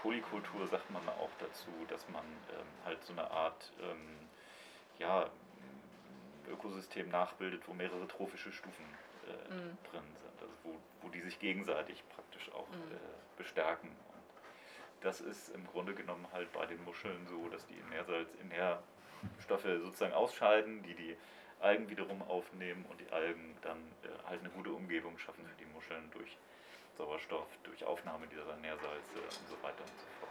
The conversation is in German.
Polykultur sagt man auch dazu, dass man halt so eine Art ja, Ökosystem nachbildet, wo mehrere trophische Stufen drin sind, also wo die sich gegenseitig praktisch auch bestärken. Und das ist im Grunde genommen halt bei den Muscheln so, dass die Innerstoffe sozusagen ausscheiden, die Algen wiederum aufnehmen und die Algen dann halt eine gute Umgebung schaffen für die Muscheln durch Sauerstoff, durch Aufnahme dieser Nährsalze und so weiter und so fort.